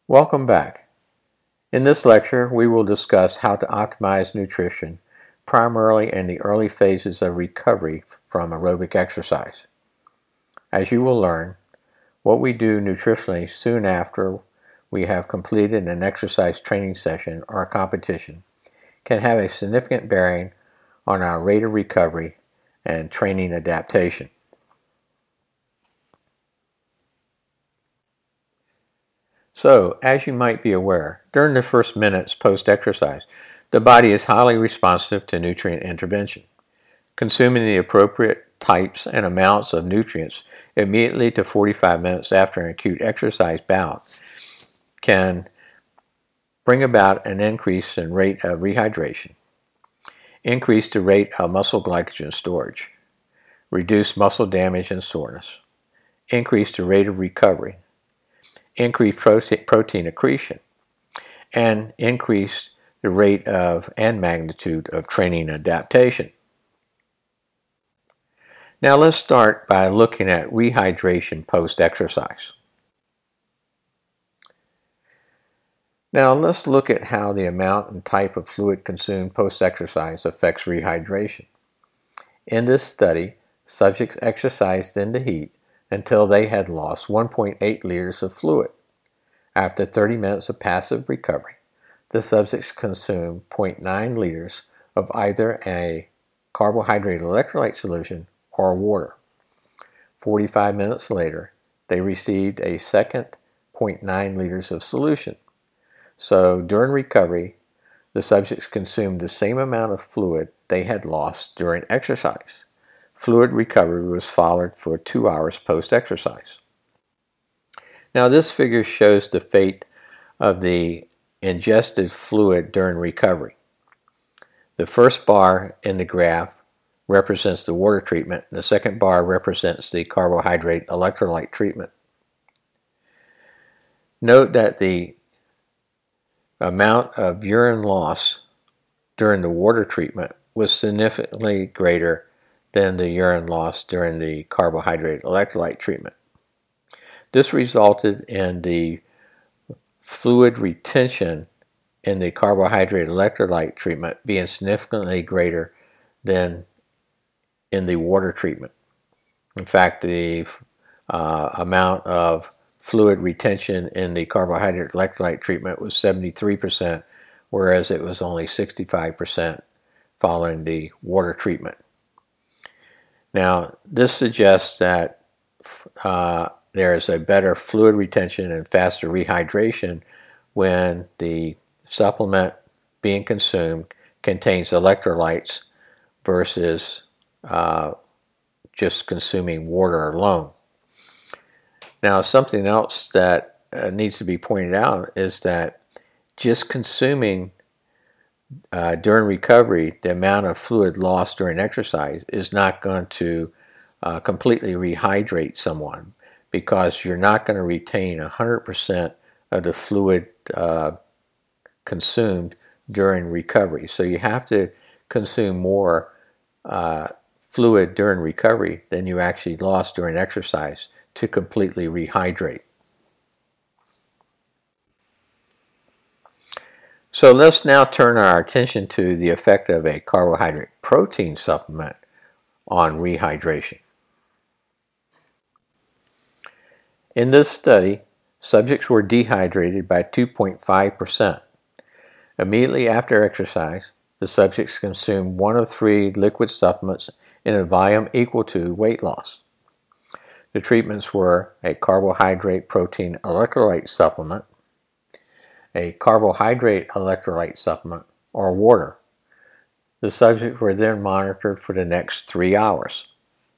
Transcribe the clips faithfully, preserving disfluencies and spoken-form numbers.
Welcome back. In this lecture, we will discuss how to optimize nutrition, primarily in the early phases of recovery from aerobic exercise. As you will learn, what we do nutritionally soon after we have completed an exercise training session or a competition can have a significant bearing on our rate of recovery and training adaptation. So, as you might be aware, during the first minutes post-exercise, the body is highly responsive to nutrient intervention. Consuming the appropriate types and amounts of nutrients immediately to forty-five minutes after an acute exercise bout can bring about an increase in rate of rehydration, increase the rate of muscle glycogen storage, reduce muscle damage and soreness, increase the rate of recovery, increase protein accretion, and increase the rate of and magnitude of training adaptation. Now let's start by looking at rehydration post-exercise. Now let's look at how the amount and type of fluid consumed post-exercise affects rehydration. In this study, subjects exercised in the heat until they had lost one point eight liters of fluid. After thirty minutes of passive recovery, the subjects consumed zero point nine liters of either a carbohydrate electrolyte solution or water. forty-five minutes later, they received a second zero point nine liters of solution. So during recovery, the subjects consumed the same amount of fluid they had lost during exercise. Fluid recovery was followed for two hours post-exercise. Now this figure shows the fate of the ingested fluid during recovery. The first bar in the graph represents the water treatment, and the second bar represents the carbohydrate electrolyte treatment. Note that the amount of urine loss during the water treatment was significantly greater than the urine loss during the carbohydrate electrolyte treatment. This resulted in the fluid retention in the carbohydrate electrolyte treatment being significantly greater than in the water treatment. In fact, the uh, amount of fluid retention in the carbohydrate electrolyte treatment was seventy-three percent, whereas it was only sixty-five percent following the water treatment. Now, this suggests that uh, there is a better fluid retention and faster rehydration when the supplement being consumed contains electrolytes versus uh, just consuming water alone. Now, something else that uh, needs to be pointed out is that just consuming Uh, during recovery, the amount of fluid lost during exercise is not going to uh, completely rehydrate someone, because you're not going to retain one hundred percent of the fluid uh, consumed during recovery. So you have to consume more uh, fluid during recovery than you actually lost during exercise to completely rehydrate. So let's now turn our attention to the effect of a carbohydrate protein supplement on rehydration. In this study, subjects were dehydrated by two point five percent. Immediately after exercise, the subjects consumed one of three liquid supplements in a volume equal to weight loss. The treatments were a carbohydrate protein electrolyte supplement, a carbohydrate electrolyte supplement, or water. The subjects were then monitored for the next three hours.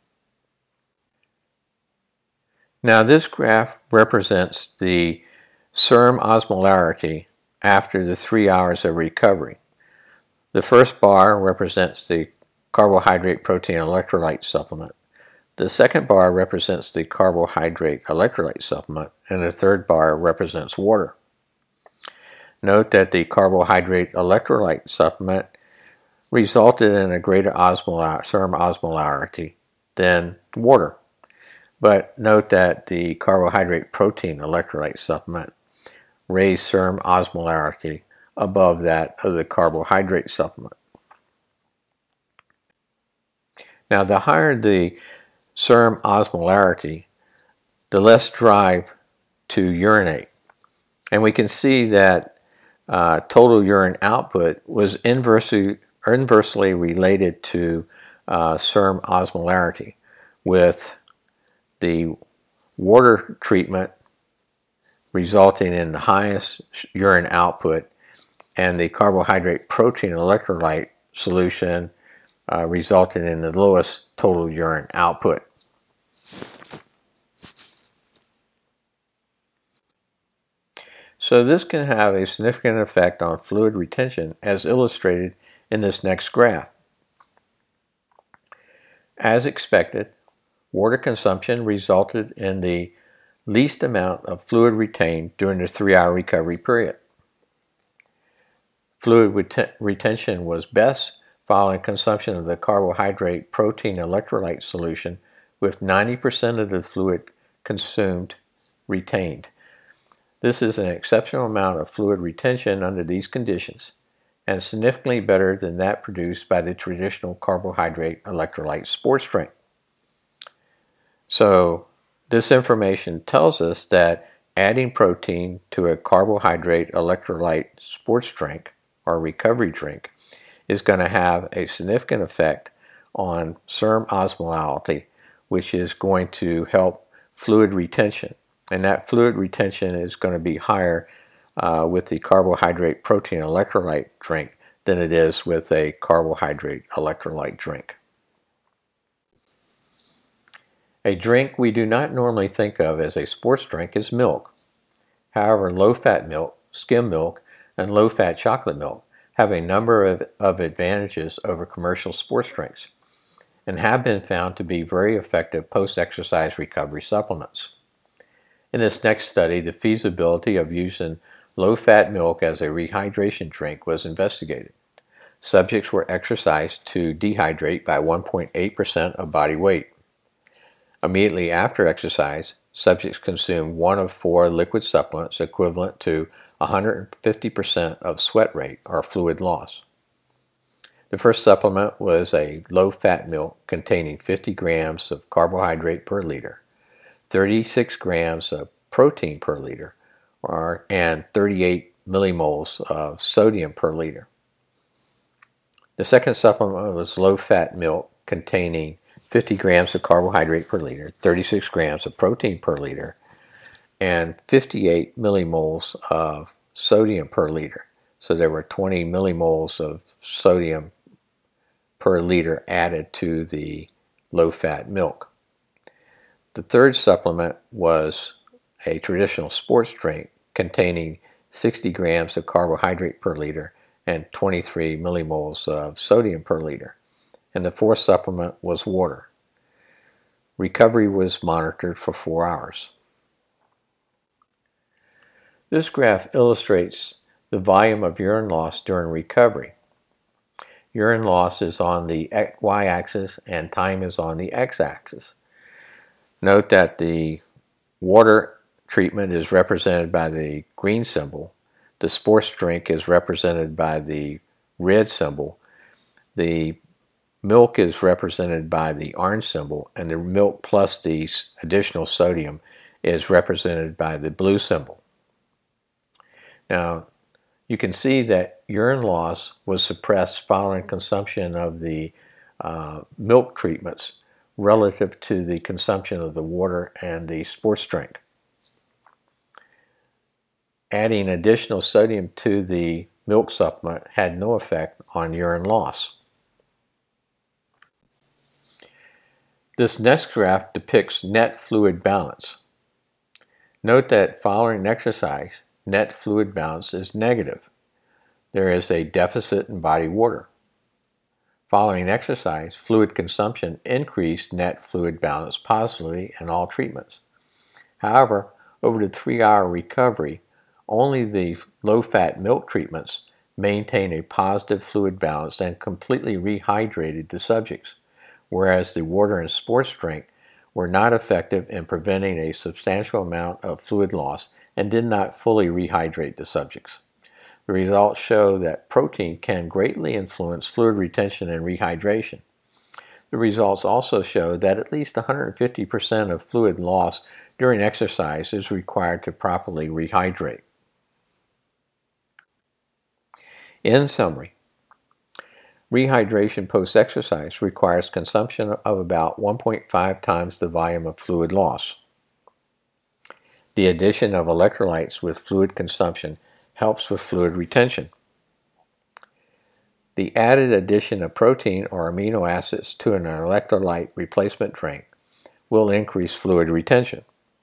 Now this graph represents the serum osmolarity after the three hours of recovery. The first bar represents the carbohydrate protein electrolyte supplement. The second bar represents the carbohydrate electrolyte supplement, and the third bar represents water. Note that the carbohydrate electrolyte supplement resulted in a greater osmolar, serum osmolarity than water. But note that the carbohydrate protein electrolyte supplement raised serum osmolarity above that of the carbohydrate supplement. Now, the higher the serum osmolarity, the less drive to urinate. And we can see that uh, total urine output was inversely, inversely related to uh, serum osmolarity, with the water treatment resulting in the highest urine output and the carbohydrate protein electrolyte solution uh, resulting in the lowest total urine output. So this can have a significant effect on fluid retention, as illustrated in this next graph. As expected, water consumption resulted in the least amount of fluid retained during the three-hour recovery period. Fluid reten- retention was best following consumption of the carbohydrate protein electrolyte solution, with ninety percent of the fluid consumed retained. This is an exceptional amount of fluid retention under these conditions, and significantly better than that produced by the traditional carbohydrate electrolyte sports drink. So this information tells us that adding protein to a carbohydrate electrolyte sports drink or recovery drink is going to have a significant effect on serum osmolality, which is going to help fluid retention. And that fluid retention is going to be higher uh, with the carbohydrate protein electrolyte drink than it is with a carbohydrate electrolyte drink. A drink we do not normally think of as a sports drink is milk. However, low-fat milk, skim milk, and low-fat chocolate milk have a number of, of advantages over commercial sports drinks and have been found to be very effective post-exercise recovery supplements. In this next study, the feasibility of using low-fat milk as a rehydration drink was investigated. Subjects were exercised to dehydrate by one point eight percent of body weight. Immediately after exercise, subjects consumed one of four liquid supplements equivalent to one hundred fifty percent of sweat rate or fluid loss. The first supplement was a low-fat milk containing fifty grams of carbohydrate per liter, thirty-six grams of protein per liter, or, and thirty-eight millimoles of sodium per liter. The second supplement was low-fat milk containing fifty grams of carbohydrate per liter, thirty-six grams of protein per liter, and fifty-eight millimoles of sodium per liter. So there were twenty millimoles of sodium per liter added to the low-fat milk. The third supplement was a traditional sports drink containing sixty grams of carbohydrate per liter and twenty-three millimoles of sodium per liter. And the fourth supplement was water. Recovery was monitored for four hours. This graph illustrates the volume of urine loss during recovery. Urine loss is on the y-axis and time is on the x-axis. Note that the water treatment is represented by the green symbol. The sports drink is represented by the red symbol. The milk is represented by the orange symbol, and the milk plus the additional sodium is represented by the blue symbol. Now, you can see that urine loss was suppressed following consumption of the uh, milk treatments relative to the consumption of the water and the sports drink. Adding additional sodium to the milk supplement had no effect on urine loss. This next graph depicts net fluid balance. Note that following exercise, net fluid balance is negative. There is a deficit in body water. Following exercise, fluid consumption increased net fluid balance positively in all treatments. However, over the three-hour recovery, only the low-fat milk treatments maintained a positive fluid balance and completely rehydrated the subjects, whereas the water and sports drink were not effective in preventing a substantial amount of fluid loss and did not fully rehydrate the subjects. The results show that protein can greatly influence fluid retention and rehydration. The results also show that at least one hundred fifty percent of fluid loss during exercise is required to properly rehydrate. In summary, rehydration post-exercise requires consumption of about one point five times the volume of fluid loss. The addition of electrolytes with fluid consumption helps with fluid retention. The added addition of protein or amino acids to an electrolyte replacement drink will increase fluid retention.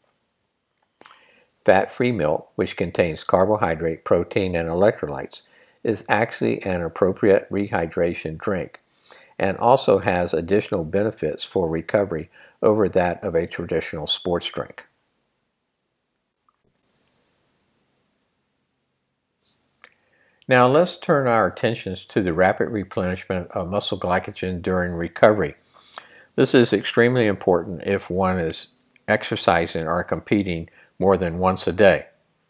Fat-free milk, which contains carbohydrate, protein, and electrolytes, is actually an appropriate rehydration drink and also has additional benefits for recovery over that of a traditional sports drink. Now let's turn our attentions to the rapid replenishment of muscle glycogen during recovery. This is extremely important if one is exercising or competing more than once a day.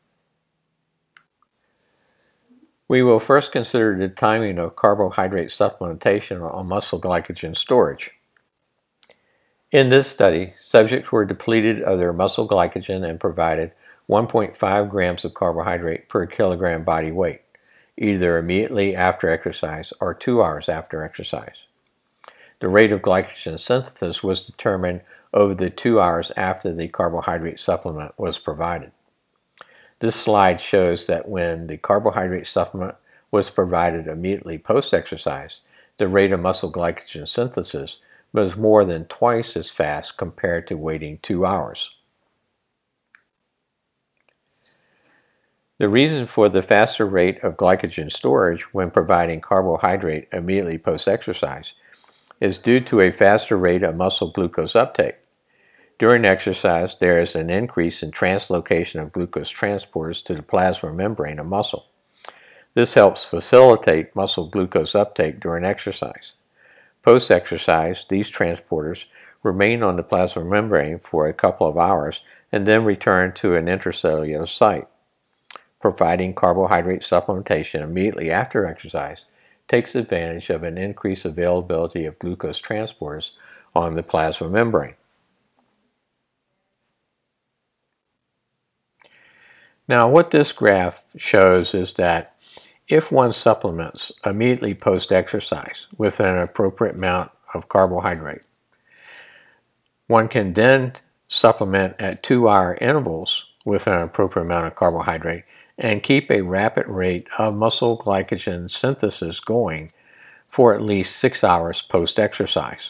We will first consider the timing of carbohydrate supplementation on muscle glycogen storage. In this study, subjects were depleted of their muscle glycogen and provided one point five grams of carbohydrate per kilogram body weight, either immediately after exercise or two hours after exercise. The rate of glycogen synthesis was determined over the two hours after the carbohydrate supplement was provided. This slide shows that when the carbohydrate supplement was provided immediately post-exercise, the rate of muscle glycogen synthesis was more than twice as fast compared to waiting two hours. The reason for the faster rate of glycogen storage when providing carbohydrate immediately post-exercise is due to a faster rate of muscle glucose uptake. During exercise, there is an increase in translocation of glucose transporters to the plasma membrane of muscle. This helps facilitate muscle glucose uptake during exercise. Post-exercise, these transporters remain on the plasma membrane for a couple of hours and then return to an intracellular site. Providing carbohydrate supplementation immediately after exercise takes advantage of an increased availability of glucose transporters on the plasma membrane. Now, what this graph shows is that if one supplements immediately post-exercise with an appropriate amount of carbohydrate, one can then supplement at two-hour intervals with an appropriate amount of carbohydrate and keep a rapid rate of muscle glycogen synthesis going for at least six hours post-exercise.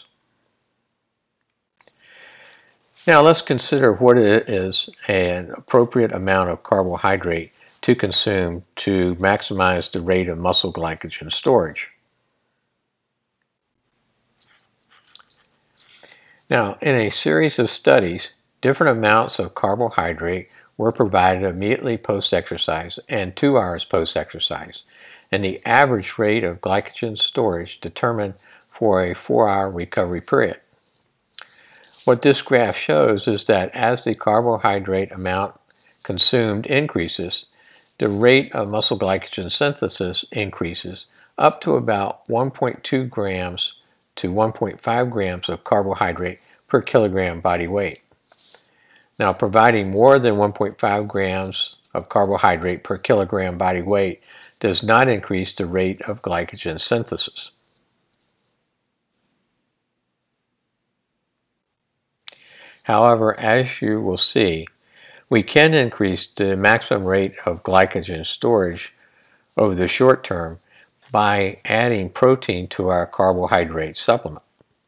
Now let's consider what it is an appropriate amount of carbohydrate to consume to maximize the rate of muscle glycogen storage. Now, in a series of studies, different amounts of carbohydrate were provided immediately post-exercise and two hours post-exercise, and the average rate of glycogen storage determined for a four-hour recovery period. What this graph shows is that as the carbohydrate amount consumed increases, the rate of muscle glycogen synthesis increases up to about one point two grams to one point five grams of carbohydrate per kilogram body weight. Now, providing more than one point five grams of carbohydrate per kilogram body weight does not increase the rate of glycogen synthesis. However, as you will see, we can increase the maximum rate of glycogen storage over the short term by adding protein to our carbohydrate supplement.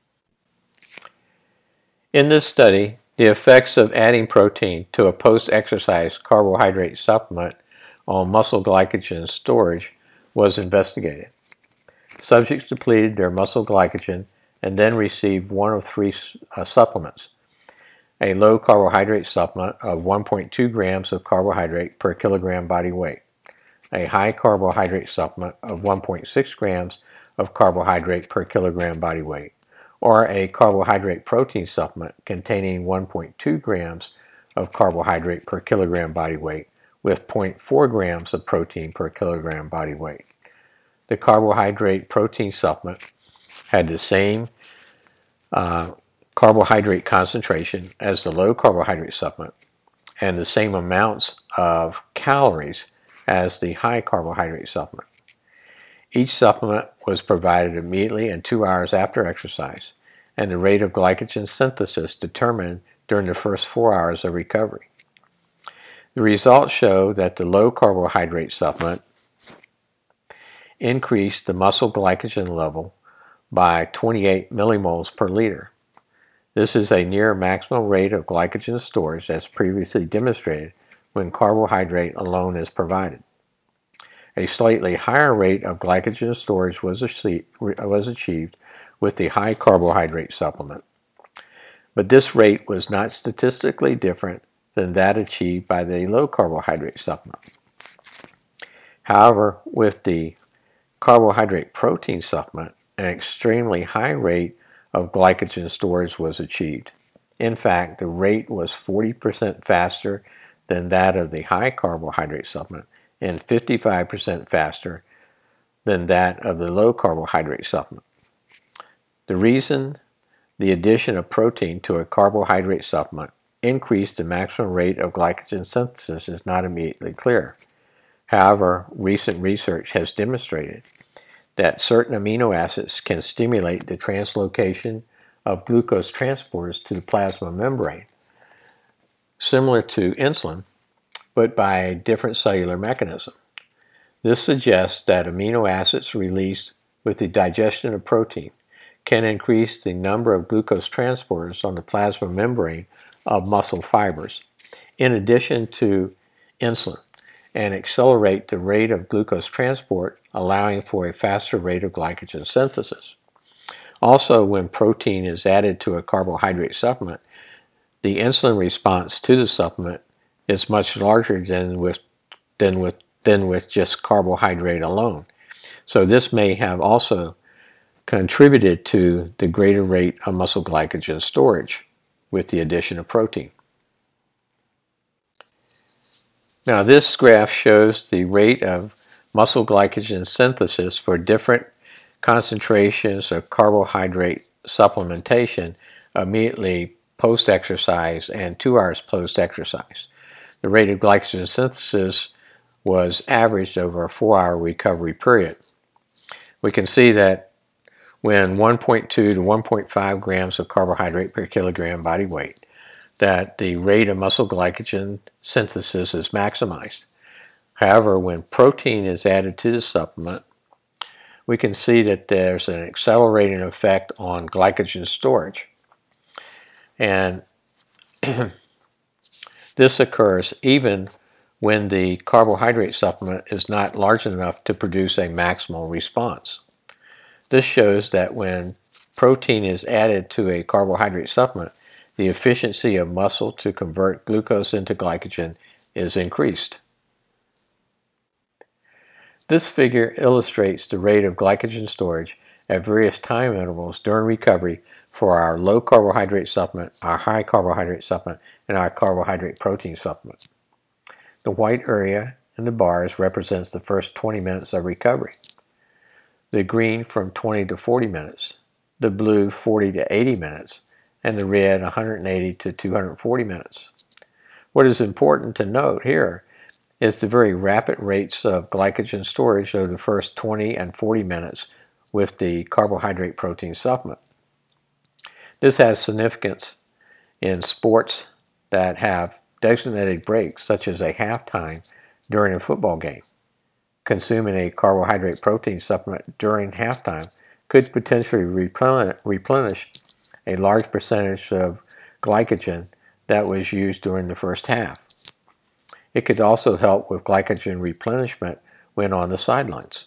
In this study, the effects of adding protein to a post-exercise carbohydrate supplement on muscle glycogen storage was investigated. Subjects depleted their muscle glycogen and then received one of three uh, supplements: a low carbohydrate supplement of one point two grams of carbohydrate per kilogram body weight, a high carbohydrate supplement of one point six grams of carbohydrate per kilogram body weight, or a carbohydrate protein supplement containing one point two grams of carbohydrate per kilogram body weight, with zero point four grams of protein per kilogram body weight. The carbohydrate protein supplement had the same uh, carbohydrate concentration as the low carbohydrate supplement and the same amounts of calories as the high carbohydrate supplement. Each supplement was provided immediately and two hours after exercise, and the rate of glycogen synthesis determined during the first four hours of recovery. The results show that the low carbohydrate supplement increased the muscle glycogen level by twenty-eight millimoles per liter. This is a near maximum rate of glycogen storage as previously demonstrated when carbohydrate alone is provided. A slightly higher rate of glycogen storage was achieved with the high carbohydrate supplement, but this rate was not statistically different than that achieved by the low carbohydrate supplement. However, with the carbohydrate protein supplement, an extremely high rate of glycogen storage was achieved. In fact, the rate was forty percent faster than that of the high carbohydrate supplement and fifty-five percent faster than that of the low carbohydrate supplement. The reason the addition of protein to a carbohydrate supplement increased the maximum rate of glycogen synthesis is not immediately clear. However, recent research has demonstrated that certain amino acids can stimulate the translocation of glucose transporters to the plasma membrane, similar to insulin, but by a different cellular mechanism. This suggests that amino acids released with the digestion of protein can increase the number of glucose transporters on the plasma membrane of muscle fibers, in addition to insulin, and accelerate the rate of glucose transport, allowing for a faster rate of glycogen synthesis. Also, when protein is added to a carbohydrate supplement, the insulin response to the supplement is much larger than with, than with, than with just carbohydrate alone. So this may have also contributed to the greater rate of muscle glycogen storage with the addition of protein. Now this graph shows the rate of muscle glycogen synthesis for different concentrations of carbohydrate supplementation immediately post-exercise and two hours post-exercise. The rate of glycogen synthesis was averaged over a four-hour recovery period. We can see that when one point two to one point five grams of carbohydrate per kilogram body weight, that the rate of muscle glycogen synthesis is maximized. However, when protein is added to the supplement, we can see that there's an accelerating effect on glycogen storage. And this occurs even when the carbohydrate supplement is not large enough to produce a maximal response. This shows that when protein is added to a carbohydrate supplement, the efficiency of muscle to convert glucose into glycogen is increased. This figure illustrates the rate of glycogen storage at various time intervals during recovery for our low carbohydrate supplement, our high carbohydrate supplement, and our carbohydrate protein supplement. The white area in the bars represents the first twenty minutes of recovery. The green from twenty to forty minutes, the blue forty to eighty minutes, and the red one hundred eighty to two hundred forty minutes. What is important to note here is the very rapid rates of glycogen storage over the first twenty and forty minutes with the carbohydrate protein supplement. This has significance in sports that have designated breaks, such as a halftime during a football game. Consuming a carbohydrate protein supplement during halftime could potentially replenish a large percentage of glycogen that was used during the first half. It could also help with glycogen replenishment when on the sidelines.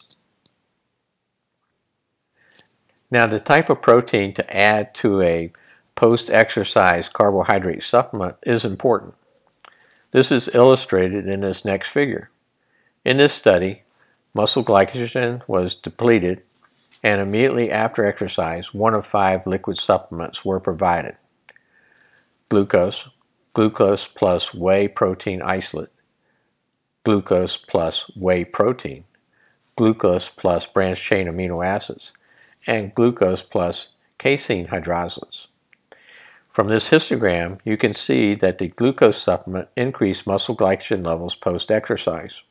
Now, the type of protein to add to a post-exercise carbohydrate supplement is important. This is illustrated in this next figure. In this study, muscle glycogen was depleted, and immediately after exercise, one of five liquid supplements were provided. Glucose, glucose plus whey protein isolate, glucose plus whey protein, glucose plus branched-chain amino acids, and glucose plus casein hydrolysates. From this histogram, you can see that the glucose supplement increased muscle glycogen levels post-exercise.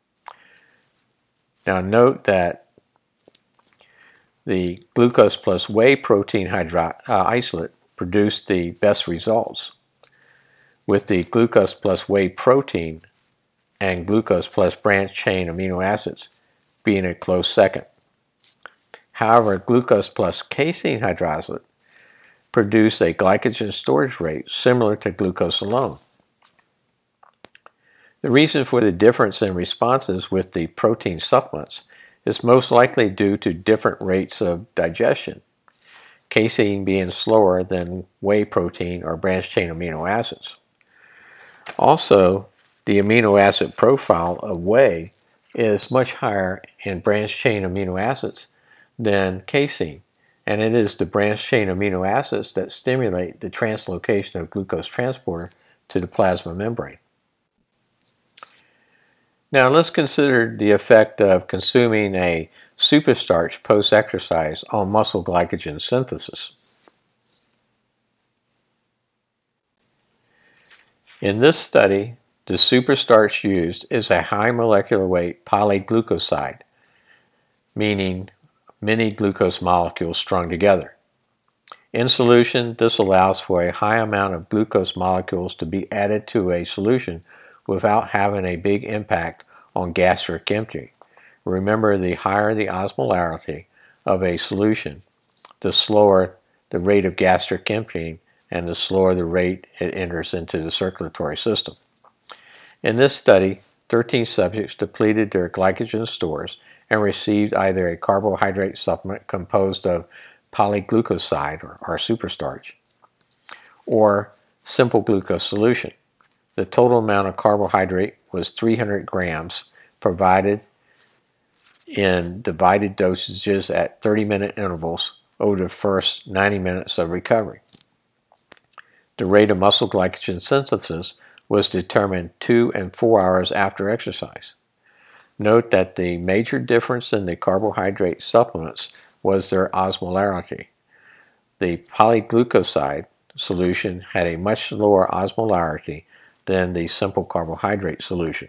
Now note that the glucose plus whey protein hydro uh, isolate produced the best results, with the glucose plus whey protein and glucose plus branched-chain amino acids being a close second. However, glucose plus casein hydrolyzate produced a glycogen storage rate similar to glucose alone. The reason for the difference in responses with the protein supplements is most likely due to different rates of digestion, casein being slower than whey protein or branched-chain amino acids. Also, the amino acid profile of whey is much higher in branched-chain amino acids than casein, and it is the branched-chain amino acids that stimulate the translocation of glucose transporter to the plasma membrane. Now let's consider the effect of consuming a superstarch post-exercise on muscle glycogen synthesis. In this study, the superstarch used is a high molecular weight polyglucoside, meaning many glucose molecules strung together. In solution, this allows for a high amount of glucose molecules to be added to a solution without having a big impact on gastric emptying. Remember, the higher the osmolarity of a solution, the slower the rate of gastric emptying and the slower the rate it enters into the circulatory system. In this study, thirteen subjects depleted their glycogen stores and received either a carbohydrate supplement composed of polyglucoside or, or superstarch or simple glucose solution. The total amount of carbohydrate was three hundred grams, provided in divided dosages at thirty minute intervals over the first ninety minutes of recovery. The rate of muscle glycogen synthesis was determined two and four hours after exercise. Note that the major difference in the carbohydrate supplements was their osmolarity. The polyglucoside solution had a much lower osmolarity than the simple carbohydrate solution.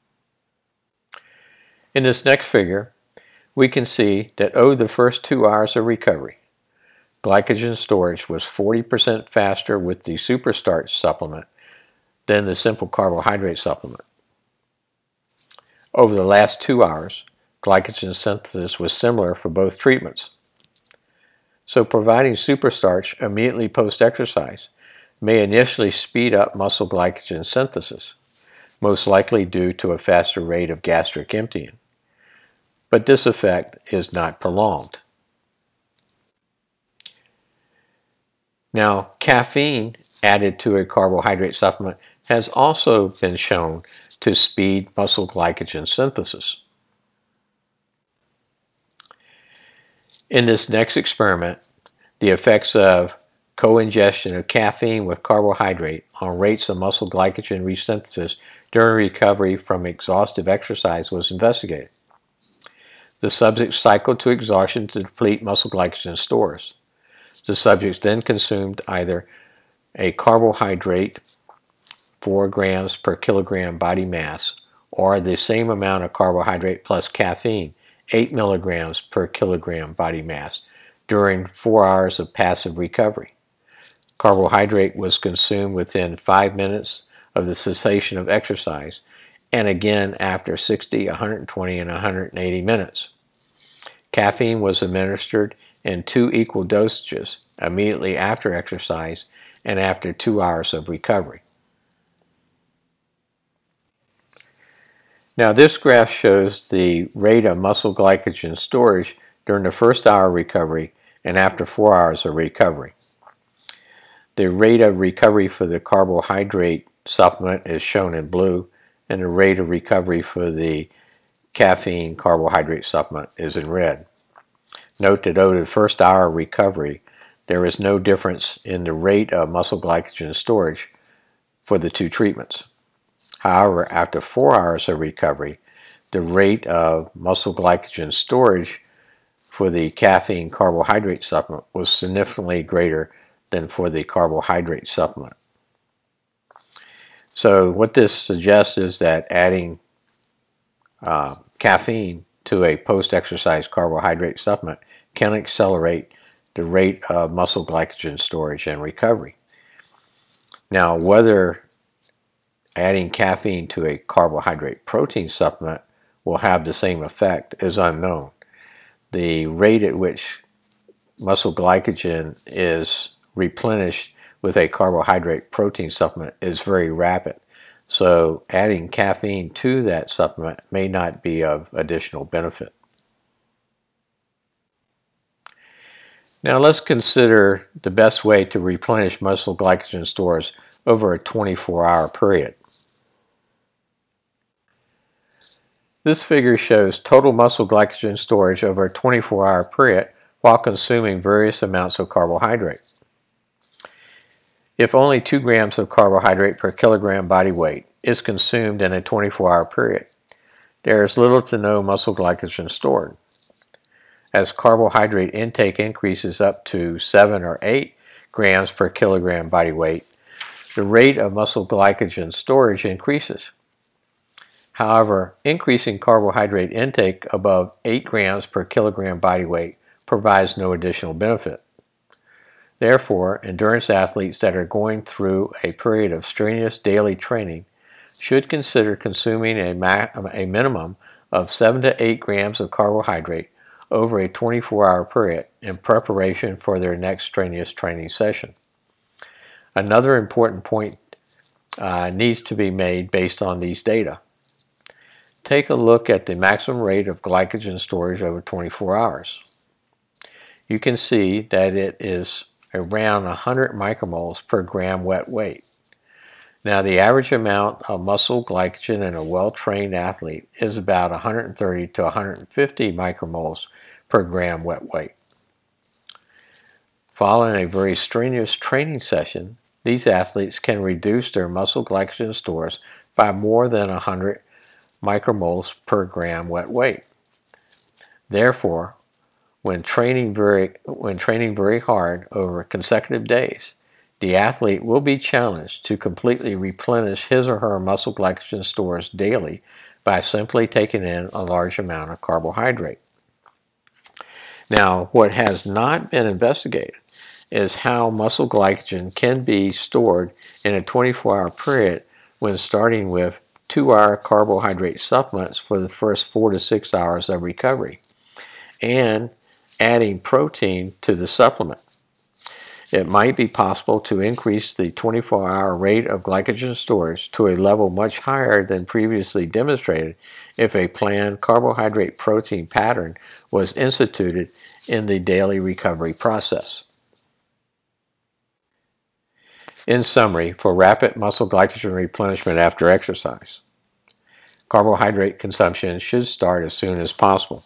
In this next figure, we can see that over the first two hours of recovery, glycogen storage was forty percent faster with the superstarch supplement than the simple carbohydrate supplement. Over the last two hours, glycogen synthesis was similar for both treatments. So providing superstarch immediately post-exercise may initially speed up muscle glycogen synthesis, most likely due to a faster rate of gastric emptying. But this effect is not prolonged. Now, caffeine added to a carbohydrate supplement has also been shown to speed muscle glycogen synthesis. In this next experiment, the effects of co-ingestion of caffeine with carbohydrate on rates of muscle glycogen resynthesis during recovery from exhaustive exercise was investigated. The subjects cycled to exhaustion to deplete muscle glycogen stores. The subjects then consumed either a carbohydrate, four grams per kilogram body mass, or the same amount of carbohydrate plus caffeine, eight milligrams per kilogram body mass, during four hours of passive recovery. Carbohydrate was consumed within five minutes of the cessation of exercise, and again after sixty, one hundred twenty, and one hundred eighty minutes. Caffeine was administered in two equal dosages immediately after exercise and after two hours of recovery. Now this graph shows the rate of muscle glycogen storage during the first hour of recovery and after four hours of recovery. The rate of recovery for the carbohydrate supplement is shown in blue, and the rate of recovery for the caffeine carbohydrate supplement is in red. Note that over the first hour of recovery, there is no difference in the rate of muscle glycogen storage for the two treatments. However, after four hours of recovery, the rate of muscle glycogen storage for the caffeine carbohydrate supplement was significantly greater than for the carbohydrate supplement. So what this suggests is that adding uh, caffeine to a post-exercise carbohydrate supplement can accelerate the rate of muscle glycogen storage and recovery. Now, whether adding caffeine to a carbohydrate protein supplement will have the same effect is unknown. The rate at which muscle glycogen is replenished with a carbohydrate protein supplement is very rapid. So adding caffeine to that supplement may not be of additional benefit. Now let's consider the best way to replenish muscle glycogen stores over a twenty-four hour period. This figure shows total muscle glycogen storage over a twenty-four hour period while consuming various amounts of carbohydrate. If only two grams of carbohydrate per kilogram body weight is consumed in a twenty-four hour period, there is little to no muscle glycogen stored. As carbohydrate intake increases up to seven or eight grams per kilogram body weight, the rate of muscle glycogen storage increases. However, increasing carbohydrate intake above eight grams per kilogram body weight provides no additional benefit. Therefore, endurance athletes that are going through a period of strenuous daily training should consider consuming a, ma- a minimum of seven to eight grams of carbohydrate over a twenty-four hour period in preparation for their next strenuous training session. Another important point uh, needs to be made based on these data. Take a look at the maximum rate of glycogen storage over twenty-four hours. You can see that it is around one hundred micromoles per gram wet weight. Now, the average amount of muscle glycogen in a well-trained athlete is about one hundred thirty to one hundred fifty micromoles per gram wet weight. Following a very strenuous training session, these athletes can reduce their muscle glycogen stores by more than one hundred micromoles per gram wet weight. Therefore, when training very when training very hard over consecutive days, the athlete will be challenged to completely replenish his or her muscle glycogen stores daily by simply taking in a large amount of carbohydrate. Now, what has not been investigated is how muscle glycogen can be stored in a twenty-four hour period when starting with two hour carbohydrate supplements for the first four to six hours of recovery and adding protein to the supplement. It might be possible to increase the twenty-four hour rate of glycogen storage to a level much higher than previously demonstrated if a planned carbohydrate protein pattern was instituted in the daily recovery process. In summary, for rapid muscle glycogen replenishment after exercise, carbohydrate consumption should start as soon as possible.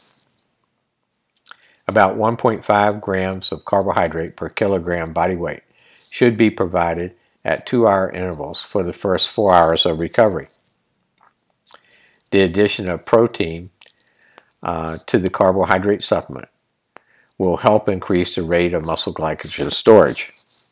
About one point five grams of carbohydrate per kilogram body weight should be provided at two hour intervals for the first four hours of recovery. The addition of protein uh, to the carbohydrate supplement will help increase the rate of muscle glycogen storage.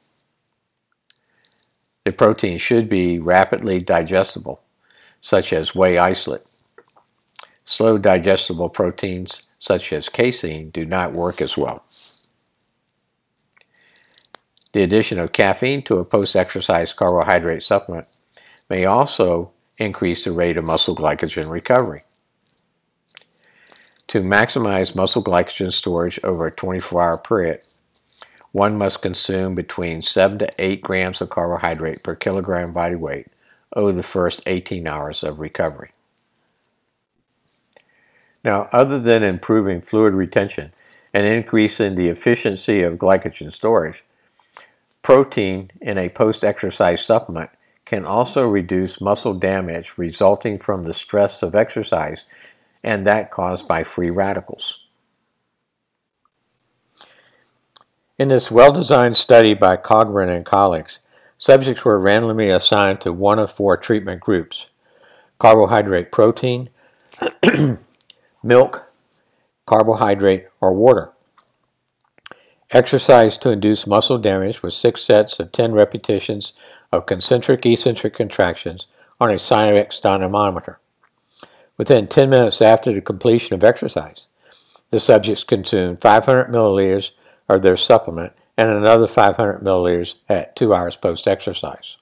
The protein should be rapidly digestible, such as whey isolate. Slow digestible proteins, such as casein, do not work as well. The addition of caffeine to a post-exercise carbohydrate supplement may also increase the rate of muscle glycogen recovery. To maximize muscle glycogen storage over a twenty-four hour period, one must consume between seven to eight grams of carbohydrate per kilogram body weight over the first eighteen hours of recovery. Now, other than improving fluid retention and increasing the efficiency of glycogen storage, protein in a post-exercise supplement can also reduce muscle damage resulting from the stress of exercise and that caused by free radicals. In this well-designed study by Cogburn and colleagues, subjects were randomly assigned to one of four treatment groups. carbohydrate, protein, milk, carbohydrate, or water. Exercise to induce muscle damage with six sets of ten repetitions of concentric-eccentric contractions on a Cynex dynamometer. Within ten minutes after the completion of exercise, the subjects consumed five hundred milliliters of their supplement and another five hundred milliliters at two hours post-exercise.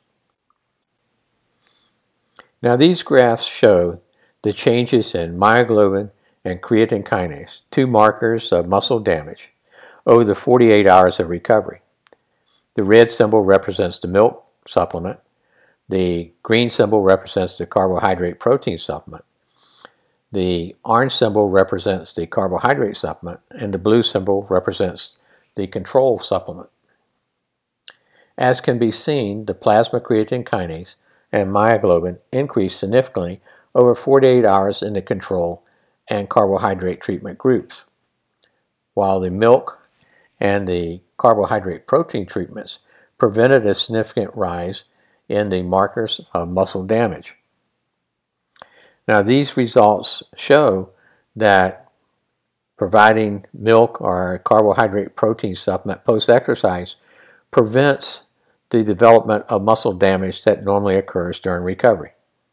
Now these graphs show the changes in myoglobin and creatine kinase, two markers of muscle damage, over the forty-eight hours of recovery. The red symbol represents the milk supplement, the green symbol represents the carbohydrate protein supplement, the orange symbol represents the carbohydrate supplement, and the blue symbol represents the control supplement. As can be seen, the plasma creatine kinase and myoglobin increased significantly over forty-eight hours in the control and carbohydrate treatment groups, while the milk and the carbohydrate protein treatments prevented a significant rise in the markers of muscle damage. Now these results show that providing milk or a carbohydrate protein supplement post-exercise prevents the development of muscle damage that normally occurs during recovery.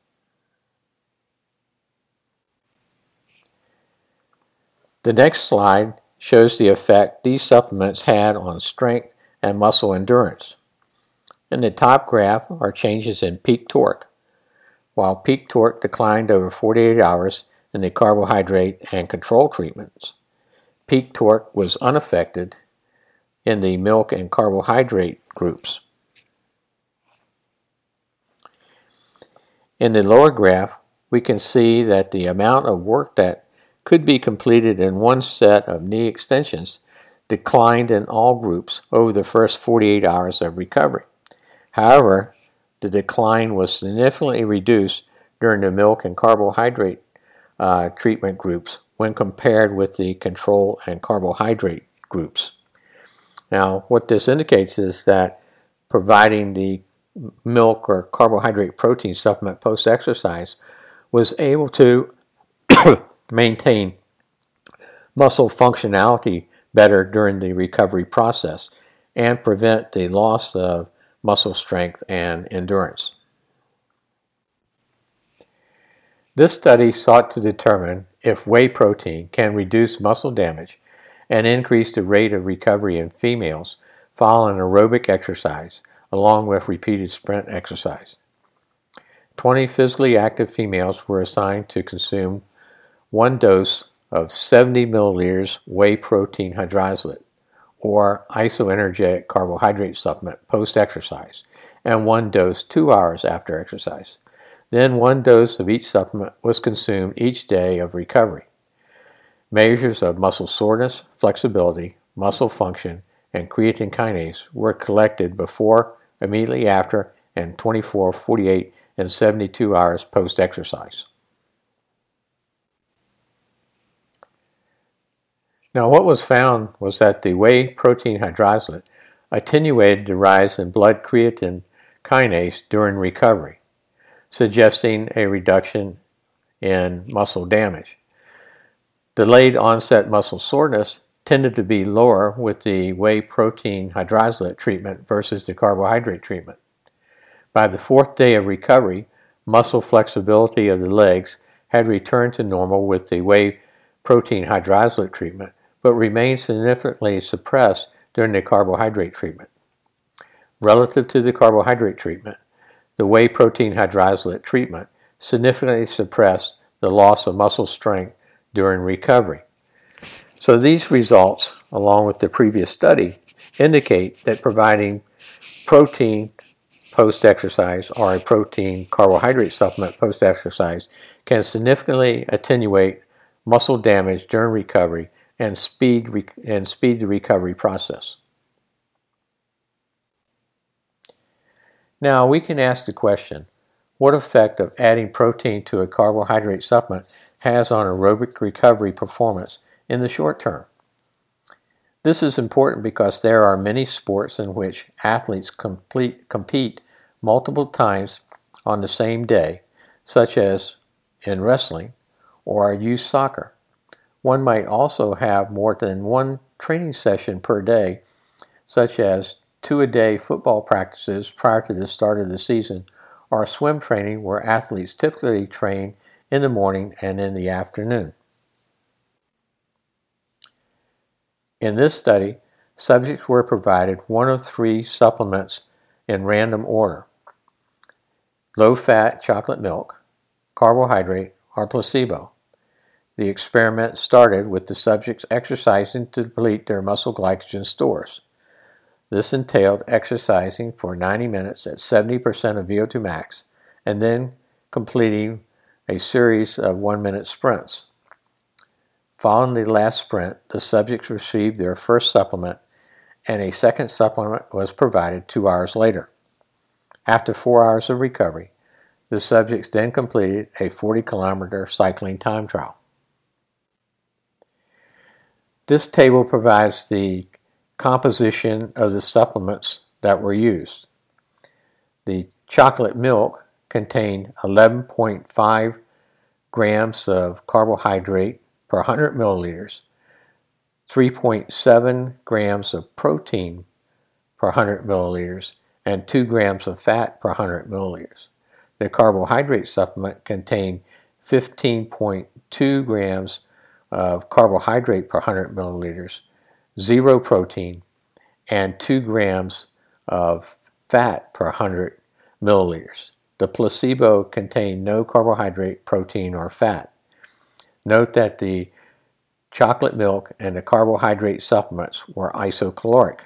The next slide shows the effect these supplements had on strength and muscle endurance. In the top graph are changes in peak torque. While peak torque declined over forty-eight hours in the carbohydrate and control treatments, peak torque was unaffected in the milk and carbohydrate groups. In the lower graph, we can see that the amount of work that could be completed in one set of knee extensions declined in all groups over the first forty-eight hours of recovery. However, the decline was significantly reduced during the milk and carbohydrate uh, treatment groups when compared with the control and carbohydrate groups. Now, what this indicates is that providing the milk or carbohydrate protein supplement post-exercise was able to maintain muscle functionality better during the recovery process and prevent the loss of muscle strength and endurance. This study sought to determine if whey protein can reduce muscle damage and increase the rate of recovery in females following aerobic exercise along with repeated sprint exercise. twenty physically active females were assigned to consume one dose of seventy milliliters whey protein hydroxylate or isoenergetic carbohydrate supplement post-exercise and one dose two hours after exercise. Then one dose of each supplement was consumed each day of recovery. Measures of muscle soreness, flexibility, muscle function, and creatine kinase were collected before, immediately after, and twenty-four, forty-eight, and seventy-two hours post-exercise. Now, what was found was that the whey protein hydroxylate attenuated the rise in blood creatine kinase during recovery, suggesting a reduction in muscle damage. Delayed onset muscle soreness tended to be lower with the whey protein hydroxylate treatment versus the carbohydrate treatment. By the fourth day of recovery, muscle flexibility of the legs had returned to normal with the whey protein hydroxylate treatment, but remained significantly suppressed during the carbohydrate treatment. Relative to the carbohydrate treatment, the whey protein hydroxylate treatment significantly suppressed the loss of muscle strength during recovery. So these results, along with the previous study, indicate that providing protein post-exercise or a protein carbohydrate supplement post-exercise can significantly attenuate muscle damage during recovery and speed rec- and speed the recovery process. Now we can ask the question, what effect of adding protein to a carbohydrate supplement has on aerobic recovery performance in the short term? This is important because there are many sports in which athletes complete, compete multiple times on the same day, such as in wrestling or use soccer. One might also have more than one training session per day, such as two-a-day football practices prior to the start of the season, or swim training where athletes typically train in the morning and in the afternoon. In this study, subjects were provided one of three supplements in random order: low-fat chocolate milk, carbohydrate, or placebo. The experiment started with the subjects exercising to deplete their muscle glycogen stores. This entailed exercising for ninety minutes at seventy percent of V O two max and then completing a series of one-minute sprints. Following the last sprint, the subjects received their first supplement, and a second supplement was provided two hours later. After four hours of recovery, the subjects then completed a forty kilometer cycling time trial. This table provides the composition of the supplements that were used. The chocolate milk contained eleven point five grams of carbohydrate per one hundred milliliters, three point seven grams of protein per one hundred milliliters, and two grams of fat per one hundred milliliters. The carbohydrate supplement contained fifteen point two grams of carbohydrate per one hundred milliliters, zero protein, and two grams of fat per one hundred milliliters. The placebo contained no carbohydrate, protein, or fat. Note that the chocolate milk and the carbohydrate supplements were isocaloric.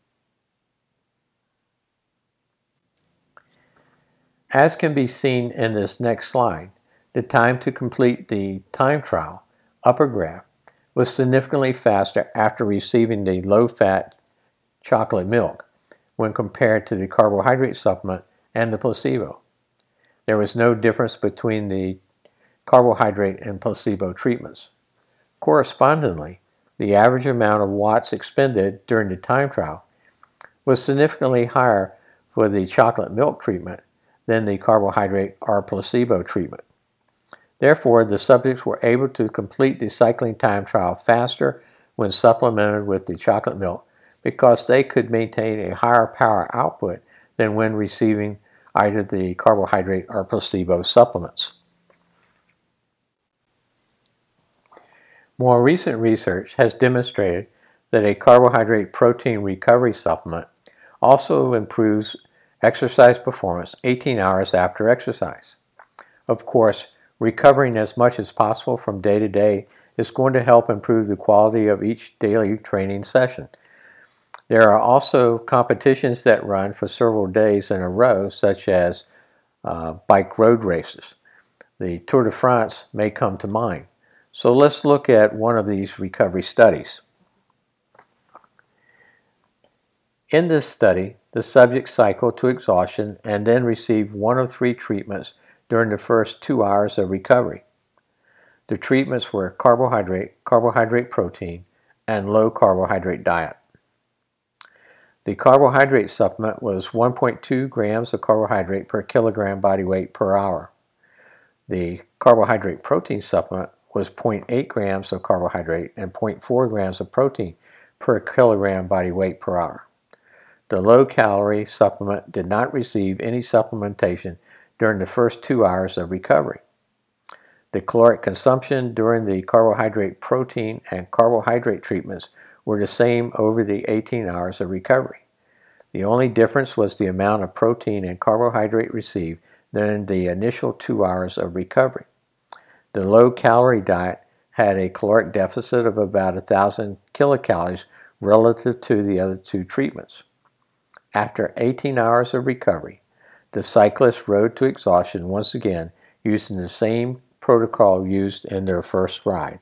As can be seen in this next slide, the time to complete the time trial, upper graph, was significantly faster after receiving the low-fat chocolate milk when compared to the carbohydrate supplement and the placebo. There was no difference between the carbohydrate and placebo treatments. Correspondingly, the average amount of watts expended during the time trial was significantly higher for the chocolate milk treatment than the carbohydrate or placebo treatment. Therefore, the subjects were able to complete the cycling time trial faster when supplemented with the chocolate milk because they could maintain a higher power output than when receiving either the carbohydrate or placebo supplements. More recent research has demonstrated that a carbohydrate protein recovery supplement also improves exercise performance eighteen hours after exercise. Of course, recovering as much as possible from day to day is going to help improve the quality of each daily training session. There are also competitions that run for several days in a row, such as uh, bike road races. The Tour de France may come to mind. So let's look at one of these recovery studies. In this study, the subject cycled to exhaustion and then received one of three treatments during the first two hours of recovery. The treatments were carbohydrate, carbohydrate protein, and low carbohydrate diet. The carbohydrate supplement was one point two grams of carbohydrate per kilogram body weight per hour. The carbohydrate protein supplement was zero point eight grams of carbohydrate and zero point four grams of protein per kilogram body weight per hour. The low-calorie supplement did not receive any supplementation during the first two hours of recovery. The caloric consumption during the carbohydrate, protein, and carbohydrate treatments were the same over the eighteen hours of recovery. The only difference was the amount of protein and carbohydrate received during the initial two hours of recovery. The low-calorie diet had a caloric deficit of about one thousand kilocalories relative to the other two treatments. After eighteen hours of recovery, the cyclists rode to exhaustion once again using the same protocol used in their first ride.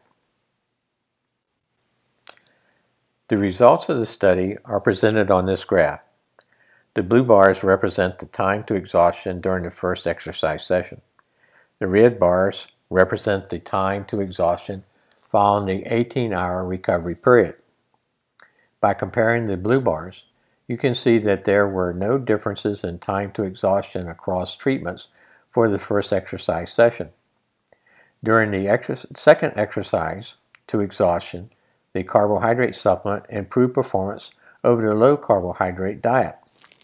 The results of the study are presented on this graph. The blue bars represent the time to exhaustion during the first exercise session. The red bars represent the time to exhaustion following the eighteen hour recovery period. By comparing the blue bars, you can see that there were no differences in time to exhaustion across treatments for the first exercise session. During the exer- second exercise to exhaustion, the carbohydrate supplement improved performance over the low carbohydrate diet,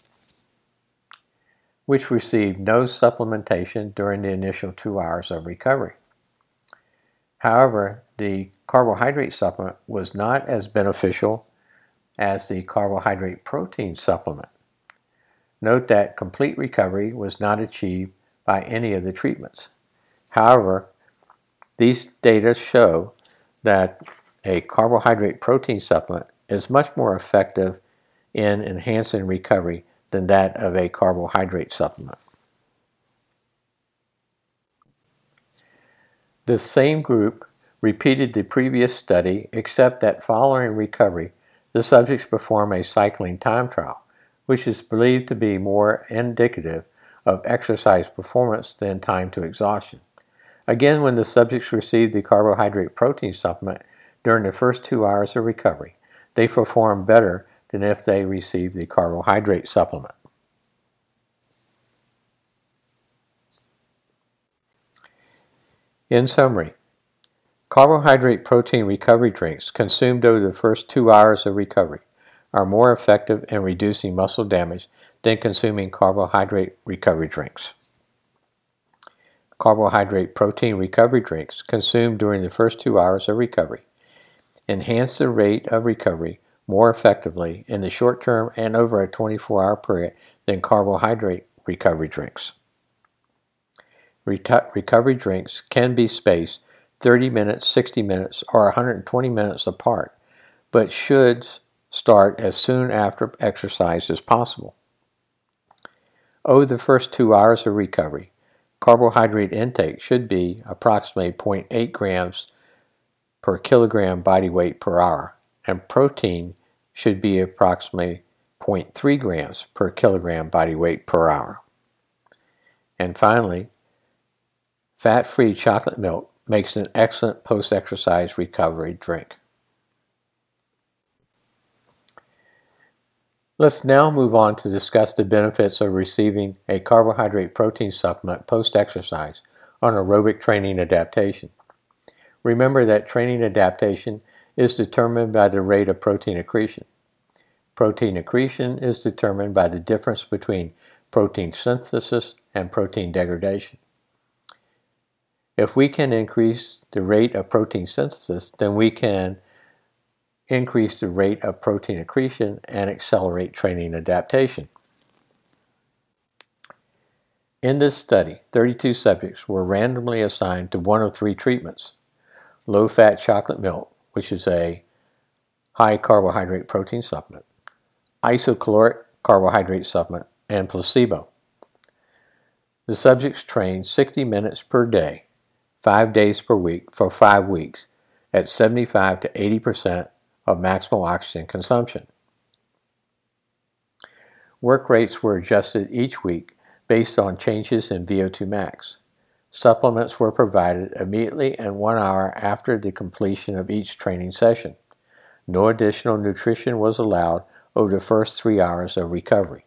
which received no supplementation during the initial two hours of recovery. However, the carbohydrate supplement was not as beneficial as the carbohydrate protein supplement. Note that complete recovery was not achieved by any of the treatments. However, these data show that a carbohydrate protein supplement is much more effective in enhancing recovery than that of a carbohydrate supplement. The same group repeated the previous study, except that following recovery, the subjects perform a cycling time trial, which is believed to be more indicative of exercise performance than time to exhaustion. Again, when the subjects received the carbohydrate protein supplement during the first two hours of recovery, they performed better than if they received the carbohydrate supplement. In summary, carbohydrate protein recovery drinks consumed over the first two hours of recovery are more effective in reducing muscle damage than consuming carbohydrate recovery drinks. Carbohydrate protein recovery drinks consumed during the first two hours of recovery enhance the rate of recovery more effectively in the short term and over a twenty-four hour period than carbohydrate recovery drinks. Retu- recovery drinks can be spaced thirty minutes, sixty minutes, or one hundred twenty minutes apart, but should start as soon after exercise as possible. Over the first two hours of recovery, carbohydrate intake should be approximately zero point eight grams per kilogram body weight per hour, and protein should be approximately zero point three grams per kilogram body weight per hour. And finally, fat-free chocolate milk makes an excellent post-exercise recovery drink. Let's now move on to discuss the benefits of receiving a carbohydrate protein supplement post-exercise on aerobic training adaptation. Remember that training adaptation is determined by the rate of protein accretion. Protein accretion is determined by the difference between protein synthesis and protein degradation. If we can increase the rate of protein synthesis, then we can increase the rate of protein accretion and accelerate training adaptation. In this study, thirty-two subjects were randomly assigned to one of three treatments: low-fat chocolate milk, which is a high carbohydrate protein supplement, isocaloric carbohydrate supplement, and placebo. The subjects trained sixty minutes per day, five days per week for five weeks at seventy-five to eighty percent of maximal oxygen consumption. Work rates were adjusted each week based on changes in V O two max. Supplements were provided immediately and one hour after the completion of each training session. No additional nutrition was allowed over the first three hours of recovery.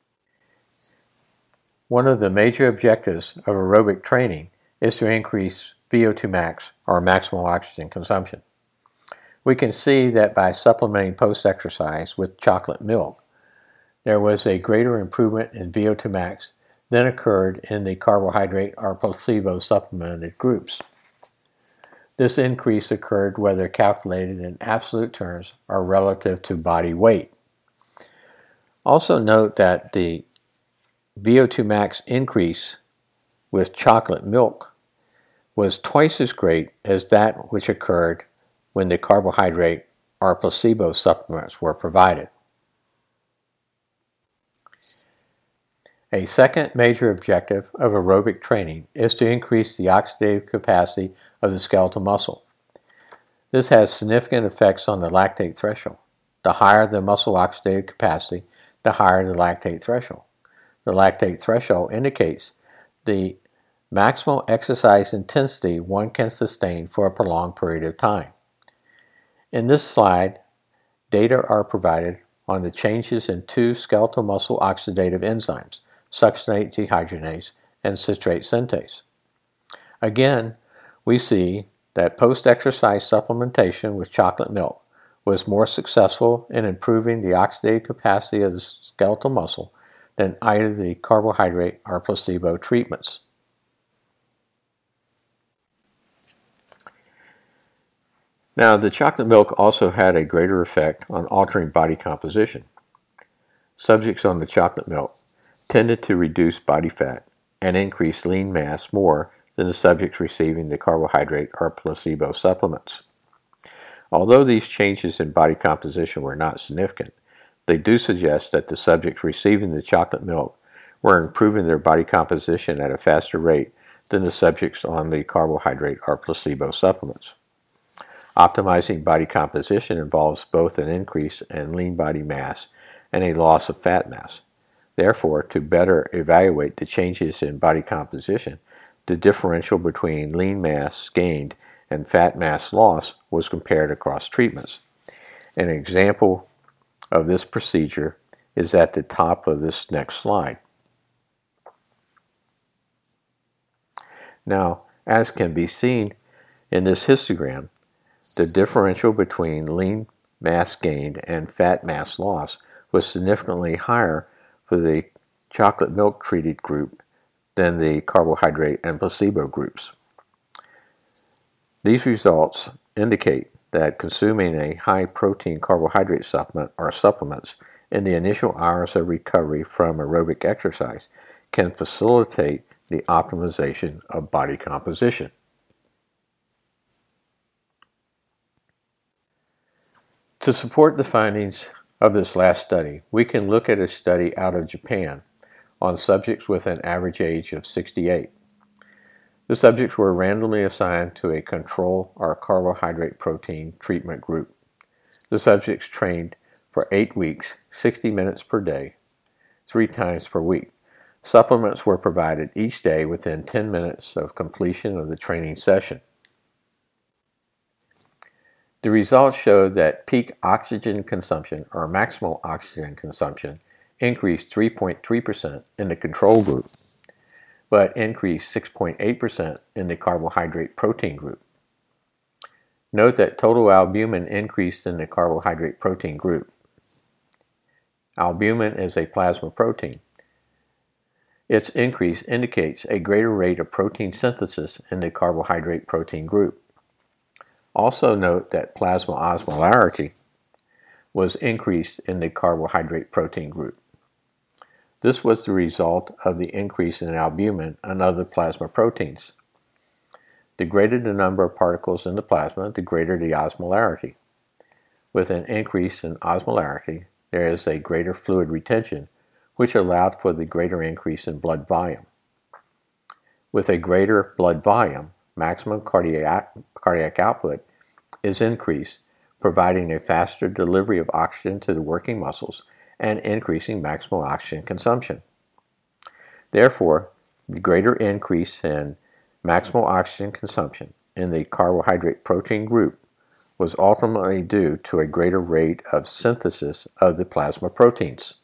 One of the major objectives of aerobic training is to increase V O two max, or maximal oxygen consumption. We can see that by supplementing post-exercise with chocolate milk, there was a greater improvement in V O two max than occurred in the carbohydrate or placebo supplemented groups. This increase occurred whether calculated in absolute terms or relative to body weight. Also note that the V O two max increase with chocolate milk was twice as great as that which occurred when the carbohydrate or placebo supplements were provided. A second major objective of aerobic training is to increase the oxidative capacity of the skeletal muscle. This has significant effects on the lactate threshold. The higher the muscle oxidative capacity, the higher the lactate threshold. The lactate threshold indicates the maximal exercise intensity one can sustain for a prolonged period of time. In this slide, data are provided on the changes in two skeletal muscle oxidative enzymes, succinate dehydrogenase and citrate synthase. Again, we see that post-exercise supplementation with chocolate milk was more successful in improving the oxidative capacity of the skeletal muscle than either the carbohydrate or placebo treatments. Now, the chocolate milk also had a greater effect on altering body composition. Subjects on the chocolate milk tended to reduce body fat and increase lean mass more than the subjects receiving the carbohydrate or placebo supplements. Although these changes in body composition were not significant, they do suggest that the subjects receiving the chocolate milk were improving their body composition at a faster rate than the subjects on the carbohydrate or placebo supplements. Optimizing body composition involves both an increase in lean body mass and a loss of fat mass. Therefore, to better evaluate the changes in body composition, the differential between lean mass gained and fat mass loss was compared across treatments. An example of this procedure is at the top of this next slide. Now, as can be seen in this histogram, the differential between lean mass gained and fat mass loss was significantly higher for the chocolate milk treated group than the carbohydrate and placebo groups. These results indicate that consuming a high protein carbohydrate supplement or supplements in the initial hours of recovery from aerobic exercise can facilitate the optimization of body composition. To support the findings of this last study, we can look at a study out of Japan on subjects with an average age of sixty-eight. The subjects were randomly assigned to a control or carbohydrate protein treatment group. The subjects trained for eight weeks, sixty minutes per day, three times per week. Supplements were provided each day within ten minutes of completion of the training session. The results showed that peak oxygen consumption, or maximal oxygen consumption, increased three point three percent in the control group, but increased six point eight percent in the carbohydrate protein group. Note that total albumin increased in the carbohydrate protein group. Albumin is a plasma protein. Its increase indicates a greater rate of protein synthesis in the carbohydrate protein group. Also note that plasma osmolarity was increased in the carbohydrate protein group. This was the result of the increase in albumin and other plasma proteins. The greater the number of particles in the plasma, the greater the osmolarity. With an increase in osmolarity, there is a greater fluid retention, which allowed for the greater increase in blood volume. With a greater blood volume, maximum cardiac, cardiac output is increased, providing a faster delivery of oxygen to the working muscles and increasing maximal oxygen consumption. Therefore, the greater increase in maximal oxygen consumption in the carbohydrate protein group was ultimately due to a greater rate of synthesis of the plasma proteins.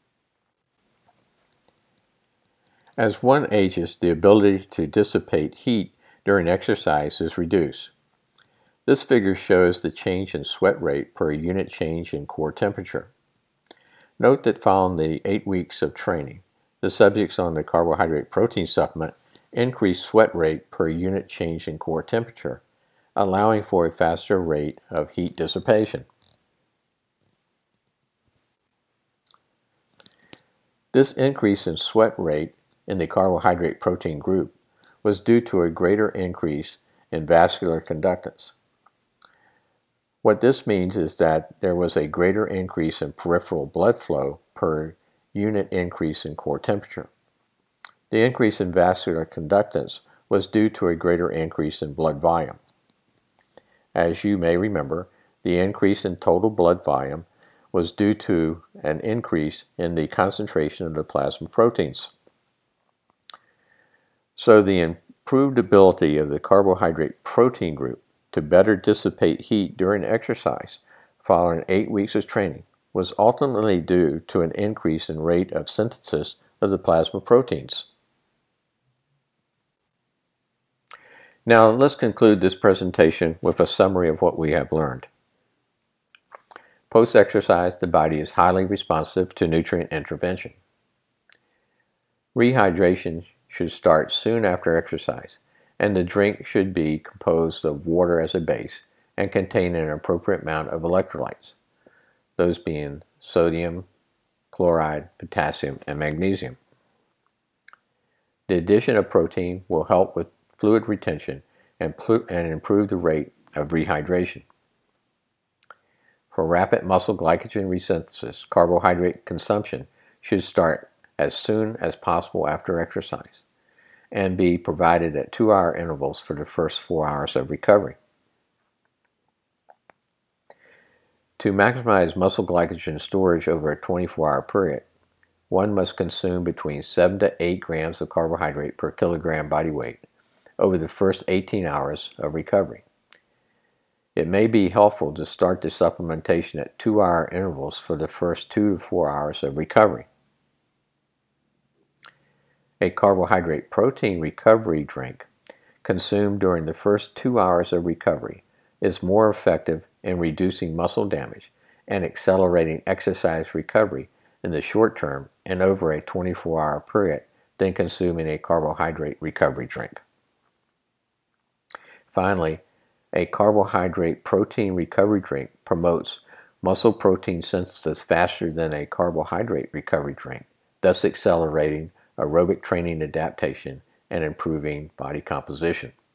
As one ages, the ability to dissipate heat during exercise is reduced. This figure shows the change in sweat rate per unit change in core temperature. Note that following the eight weeks of training, the subjects on the carbohydrate protein supplement increased sweat rate per unit change in core temperature, allowing for a faster rate of heat dissipation. This increase in sweat rate in the carbohydrate protein group was due to a greater increase in vascular conductance. What this means is that there was a greater increase in peripheral blood flow per unit increase in core temperature. The increase in vascular conductance was due to a greater increase in blood volume. As you may remember, the increase in total blood volume was due to an increase in the concentration of the plasma proteins. So the improved ability of the carbohydrate protein group to better dissipate heat during exercise following eight weeks of training was ultimately due to an increase in rate of synthesis of the plasma proteins. Now let's conclude this presentation with a summary of what we have learned. Post-exercise, the body is highly responsive to nutrient intervention. Rehydration should start soon after exercise, and the drink should be composed of water as a base and contain an appropriate amount of electrolytes, those being sodium, chloride, potassium, and magnesium. The addition of protein will help with fluid retention and, and improve the rate of rehydration. For rapid muscle glycogen resynthesis, carbohydrate consumption should start as soon as possible after exercise and be provided at two-hour intervals for the first four hours of recovery. To maximize muscle glycogen storage over a twenty-four hour period, one must consume between seven to eight grams of carbohydrate per kilogram body weight over the first eighteen hours of recovery. It may be helpful to start the supplementation at two-hour intervals for the first two to four hours of recovery. A carbohydrate protein recovery drink consumed during the first two hours of recovery is more effective in reducing muscle damage and accelerating exercise recovery in the short term and over a twenty-four hour period than consuming a carbohydrate recovery drink. Finally, a carbohydrate protein recovery drink promotes muscle protein synthesis faster than a carbohydrate recovery drink, thus accelerating aerobic training adaptation and improving body composition.